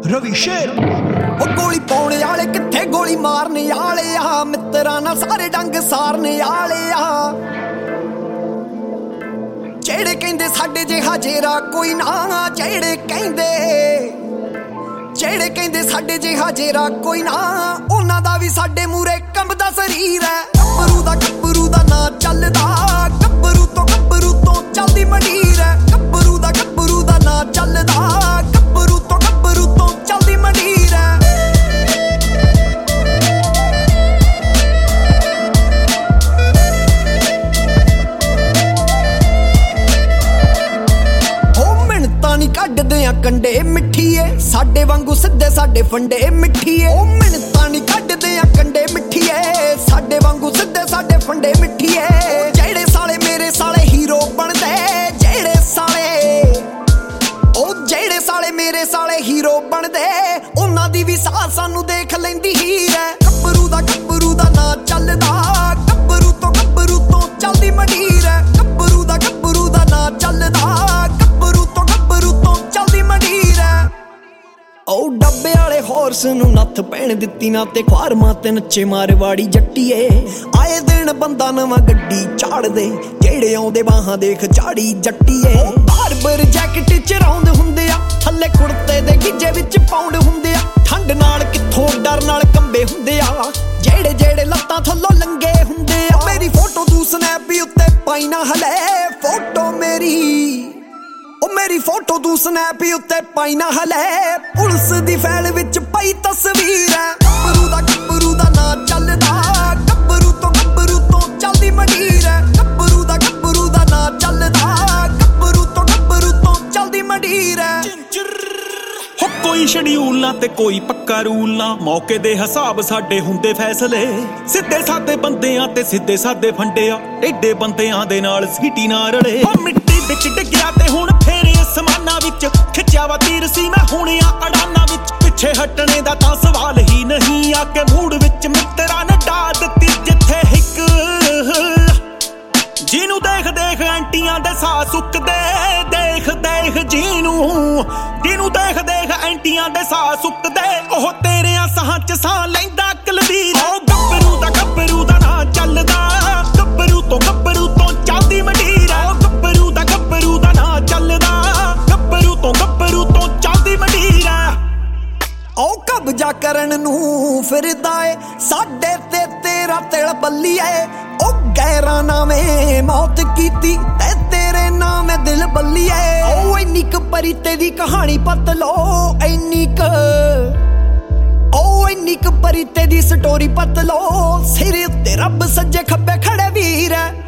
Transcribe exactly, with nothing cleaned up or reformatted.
रवि शेर ओ गोली पाने वाले किथे गोली मारने वाले आ मित्रा ना सारे डंग सारने वाले आ जेड़े कहंदे साडे जिहा जेरा कोई ना जेड़े कहंदे जेड़े कहंदे साडे जिहा जेरा कोई ना उन्हां दा भी साडे मूरे कंबदा शरीर है गब्बरू दा गब्बरू दा ना चलदा गब्बरू तो गब्बरू तो चलदी मंडीर है गब्बरू दा गब्बरू दा ना चलदा गब्बरू तो गब्बरू तो चलदी मंडीर है नी कड्डदे आ कंडे मिठीए साडे वांगू सिद्धे साडे फंडे मिठीए ओ मिन्नतां नी कड्डदे आ कंडे मिठीए साडे वांगू सिद्धे साडे फंडे मिठीए जेड़े साले मेरे साले हीरो बनदे जेड़े साले ओ जेड़े साले मेरे साले हीरो बनदे उन्हां दी भी साह सानू देख लैंदी हीर है गब्बरू दा गब्बरू दा ना चलदा गब्बरू तो गब्बरू तो चलदी मंडीर है गब्बरू दा गब्बरू दा ना चलदा ओ डब्बे वाले हॉर्स नू नथ पैण दित्ती ना ते ख्वारमा ते नच्चे मारवाड़ी जट्टीए आए दिन बंदा नवां गड्डी चाड़ दे जेड़े आउंदे बाहां देख चाड़ी जट्टीए बारबर जैकेट च रौंद हुंदे आ थल्ले कुर्ते दे गिज्जे विच पाउंड हुंदे आ ठंड नाल किथों डर नाल कंबे हुंदे आ जेड़े जेड़े लत्तां थल्लों लंगे हुंदे आ मेरी फोटो तू स्नैप उत्ते पाई ना हले फोटो मेरी ओ मेरी फोटो तू स्नैप उत्ते पाई ना हले पुलिस दी फैल विच पई तस्वीर है गब्बरू दा गब्बरू दा ना चलदा गब्बरू तो गब्बरू तो चलदी मंडीर है गब्बरू दा गब्बरू दा ना चलदा गब्बरू तो गब्बरू तो चलदी मंडीर है हो कोई शेड्यूल ना ते कोई पक्का रूल ना मौके दे हिसाब साडे हुंदे फैसले सिद्धे सादे बंदेयां ते सिद्धे सादे फंडिया एडे बंदेयां दे नाल सीटी ना रले ओ मिट्टी विच डिग्गिया ते हुण फेरे असमाना विच खिच्चिया वा तीर सी मैं हुण आ अड़ाना विच पिछे हटने दा तां सवाल ही नहीं आके मूड विच मित्रा ने डा दित्ती जिथे हिक जीनू देख देख एंटियां दे साह सुकदे देख देख जीनू जीनू देख देख एंटियां दे साह सुकदे ओह तेरेयां साहां च साह लैंदा कलबीर ओ गब्बरू दा गब्बरू दा ना चलदा गब्बरू तो गब्बरू तो चलदी मंडीर ओ गब्बरू दा गब्बरू दा ना चलदा गब्बरू तो गब्बरू तो चलदी मंडीर ओ कब्जा करन नू फिरदा ए साडे ते तेरा तिल बल्लीए ओ गैरां नावें मौत कीती ते तेरे नाम दिल बल्लीए ओ इन्नी क परी तेरी कहानी पत लो इन्नी क ओ इन्नी क परी तेरी स्टोरी पत लो सिर उत्ते रब सज्जे खब्बे खड़े वीर है।